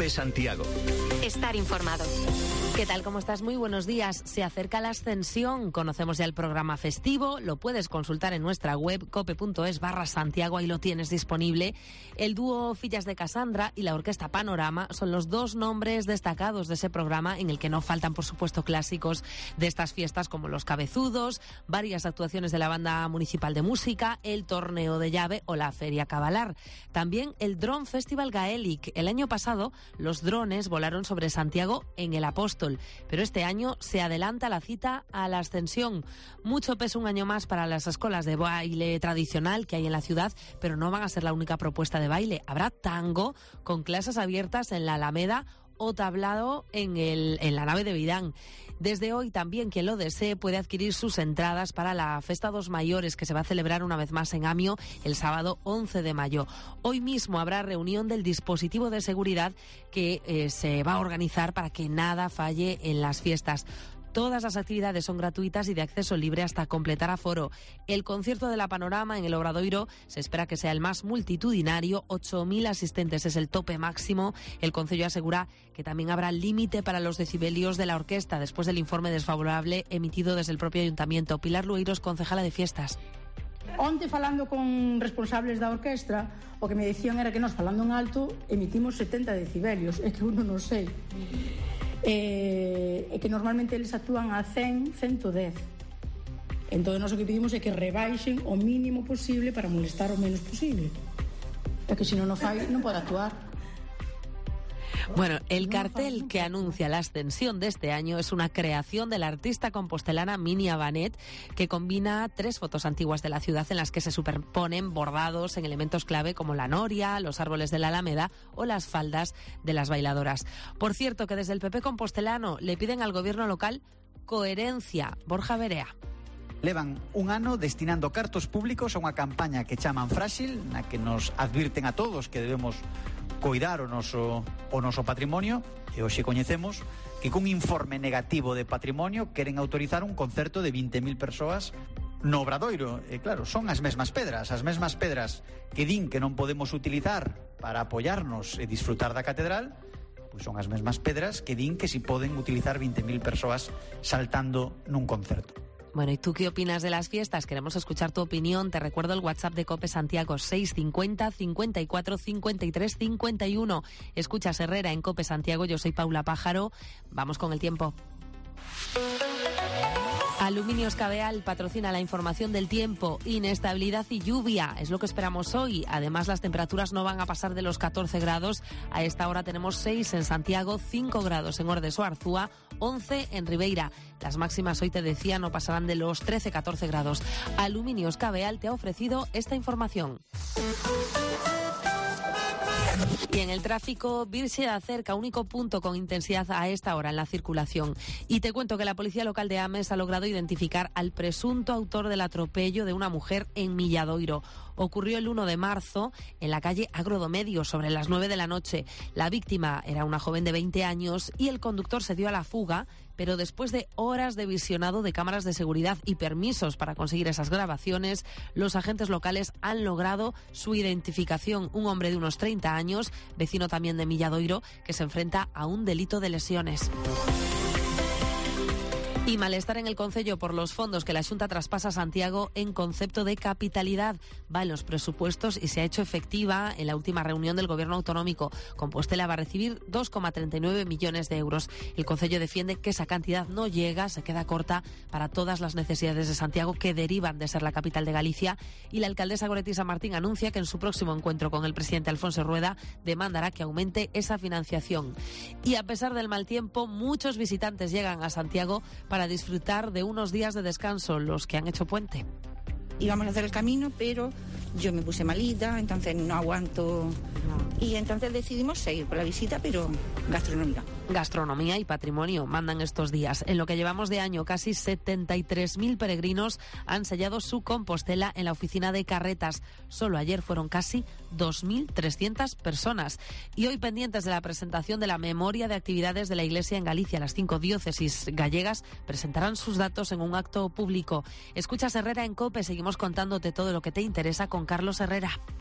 COPE Santiago. Estar informado. ¿Qué tal? ¿Cómo estás? Muy buenos días. Se acerca la Ascensión. Conocemos ya el programa festivo. Lo puedes consultar en nuestra web cope.es/Santiago. Ahí lo tienes disponible. El dúo Fillas de Casandra y la Orquesta Panorama son los dos nombres destacados de ese programa, en el que no faltan, por supuesto, clásicos de estas fiestas como Los Cabezudos, varias actuaciones de la Banda Municipal de Música, el Torneo de Llave o la Feria Cabalar. También el Drone Festival Gaelic. El año pasado los drones volaron sobre Santiago en el Apóstol, pero este año se adelanta la cita a la Ascensión. Mucho peso un año más para las escuelas de baile tradicional que hay en la ciudad, pero no van a ser la única propuesta de baile. Habrá tango con clases abiertas en la Alameda o tablado en la nave de Vidán. Desde hoy también, quien lo desee puede adquirir sus entradas para la Festa dos Mayores, que se va a celebrar una vez más en Amio el sábado 11 de mayo. Hoy mismo habrá reunión del dispositivo de seguridad que se va a organizar para que nada falle en las fiestas. Todas las actividades son gratuitas y de acceso libre hasta completar aforo. El concierto de la Panorama en el Obradoiro se espera que sea el más multitudinario. 8.000 asistentes es el tope máximo. El concello asegura que también habrá límite para los decibelios de la orquesta después del informe desfavorable emitido desde el propio ayuntamiento. Pilar Lueiros, concejala de fiestas. Onte, falando con responsables da orquestra, o que me dicían era que nós, falando en alto, emitimos 70 decibelios. É que uno non sei. E que normalmente eles actúan a 100, 110. Entón, nós o que pedimos é que rebaixen o mínimo posible para molestar o menos posible. É que se non o fai, non pode actuar. Bueno, el cartel que anuncia la Ascensión de este año es una creación de la artista compostelana Mini Abanet, que combina 3 fotos antiguas de la ciudad en las que se superponen bordados en elementos clave como la noria, los árboles de la Alameda o las faldas de las bailadoras. Por cierto, que desde el PP compostelano le piden al gobierno local coherencia. Borja Berea. Levan un ano destinando cartos públicos a unha campaña que chaman Frágil, na que nos advirten a todos que debemos coidar o noso patrimonio, e hoxe coñecemos que cun informe negativo de patrimonio queren autorizar un concerto de 20.000 persoas no Obradoiro. E claro, son as mesmas pedras que din que non podemos utilizar para apoiarnos e disfrutar da catedral, pois son as mesmas pedras que din que si poden utilizar 20.000 persoas saltando nun concerto. Bueno, ¿y tú qué opinas de las fiestas? Queremos escuchar tu opinión. Te recuerdo el WhatsApp de COPE Santiago, 650 54 53 51. Escuchas Herrera en COPE Santiago. Yo soy Paula Pájaro. Vamos con el tiempo. Aluminios Cabeal patrocina la información del tiempo. Inestabilidad y lluvia es lo que esperamos hoy. Además, las temperaturas no van a pasar de los 14 grados. A esta hora tenemos 6 en Santiago, 5 grados en Ordes o Arzúa, 11 en Ribeira. Las máximas, hoy te decía, no pasarán de los 13-14 grados. Aluminios Cabeal te ha ofrecido esta información. Y en el tráfico, Virxe da Cerca, único punto con intensidad a esta hora en la circulación. Y te cuento que la Policía Local de Ames ha logrado identificar al presunto autor del atropello de una mujer en Milladoiro. Ocurrió el 1 de marzo en la calle Agrodomedio, sobre las 9 de la noche. La víctima era una joven de 20 años y el conductor se dio a la fuga, pero después de horas de visionado de cámaras de seguridad y permisos para conseguir esas grabaciones, los agentes locales han logrado su identificación. Un hombre de unos 30 años, vecino también de Milladoiro, que se enfrenta a un delito de lesiones. Y malestar en el concello por los fondos que la Xunta traspasa a Santiago en concepto de capitalidad. Va en los presupuestos y se ha hecho efectiva en la última reunión del Gobierno autonómico. Compostela va a recibir 2,39 millones de euros. El concello defiende que esa cantidad no llega, se queda corta para todas las necesidades de Santiago que derivan de ser la capital de Galicia. Y la alcaldesa Goretti San Martín anuncia que en su próximo encuentro con el presidente Alfonso Rueda demandará que aumente esa financiación. Y a pesar del mal tiempo, muchos visitantes llegan a Santiago para disfrutar de unos días de descanso, los que han hecho puente. Íbamos a hacer el camino, pero yo me puse malita, entonces no aguanto. No. Y entonces decidimos seguir por la visita, pero gastronómica. Gastronomía y patrimonio mandan estos días. En lo que llevamos de año, casi 73.000 peregrinos han sellado su Compostela en la oficina de carretas. Solo ayer fueron casi 2.300 personas. Y hoy, pendientes de la presentación de la memoria de actividades de la Iglesia en Galicia, las 5 diócesis gallegas presentarán sus datos en un acto público. Escuchas Herrera en COPE, seguimos contándote todo lo que te interesa con Carlos Herrera.